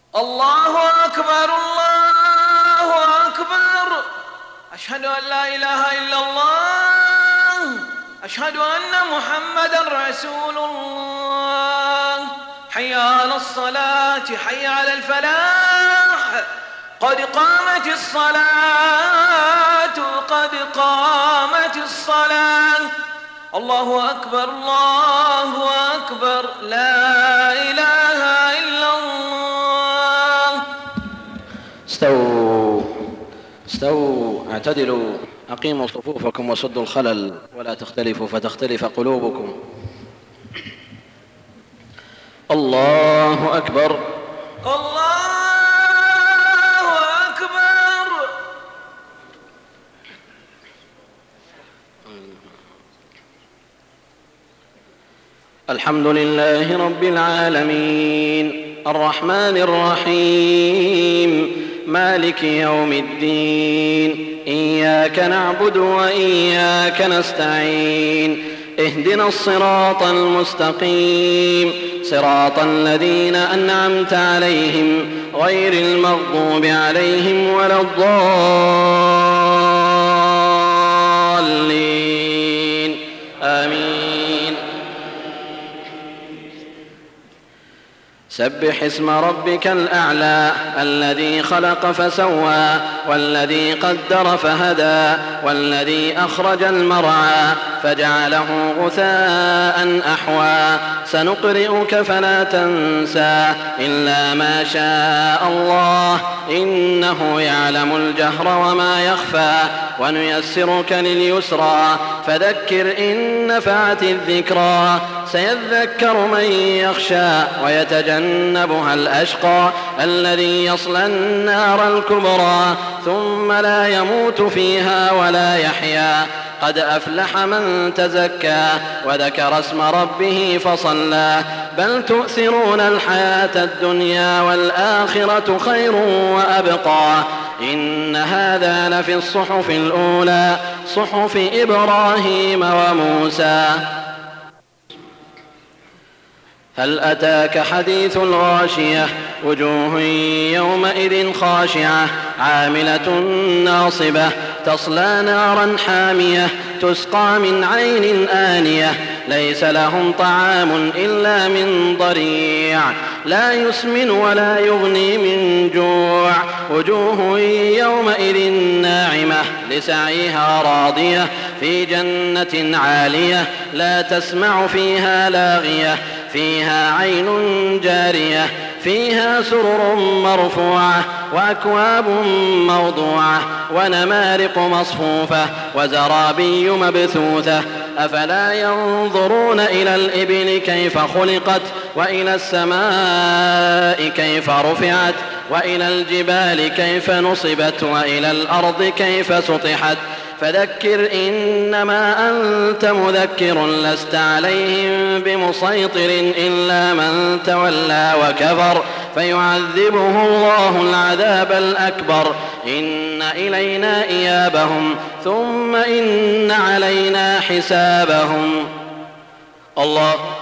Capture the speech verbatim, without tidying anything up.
الله أكبر الله أكبر. أشهد أن لا إله إلا الله. أشهد أن محمدًا رسول الله. حي على الصلاة حي على الفلاح. قد قامت الصلاة قد قامت الصلاة. الله أكبر الله أكبر. لا إله إلا الله. استووا استووا اعتدلوا، أقيموا صفوفكم وسدوا الخلل ولا تختلفوا فتختلف قلوبكم. الله أكبر الله أكبر. الحمد لله رب العالمين الرحمن الرحيم مالك يوم الدين. إياك نعبد وإياك نستعين. اهدنا الصراط المستقيم صراط الذين أنعمت عليهم غير المغضوب عليهم ولا الضالين آمين. سبح اسم ربك الأعلى الذي خلق فسوى والذي قدر فهدى والذي أخرج المرعى فجعله غثاء أحوى. سنقرئك فلا تنسى إلا ما شاء الله إنه يعلم الجهر وما يخفى. ونيسرك لليسرى فذكر إن نفعت الذكرى. سيذكر من يخشى ويتجنبها الأشقى الذي يصلى النار الكبرى ثم لا يموت فيها ولا يحيا. قد أفلح من تزكى وذكر اسم ربه فصلى. بل تؤثرون الحياة الدنيا والآخرة خير وأبقى. إن هذا لفي الصحف الأولى صحف إبراهيم وموسى. هل أتاك حديث الغاشية وجوه يومئذ خاشعة عاملة ناصبة تصلى نارا حامية تسقى من عين آنية ليس لهم طعام إلا من ضريع لا يسمن ولا يغني من جوع. وجوه يومئذ ناعمة لسعيها راضية في جنة عالية لا تسمع فيها لاغية فيها عين جارية فيها سرر مرفوعة وأكواب موضوعة ونمارق مصفوفة وزرابي مبثوثة. أفلا ينظرون إلى الإبل كيف خلقت وإلى السماء كيف رفعت وإلى الجبال كيف نصبت وإلى الأرض كيف سطحت. فذكر إنما أنت مذكر لست عليهم بمسيطر إلا من تولى وكفر فيعذبه الله العذاب الأكبر. إن إلينا إيابهم ثم إن علينا حسابهم. الله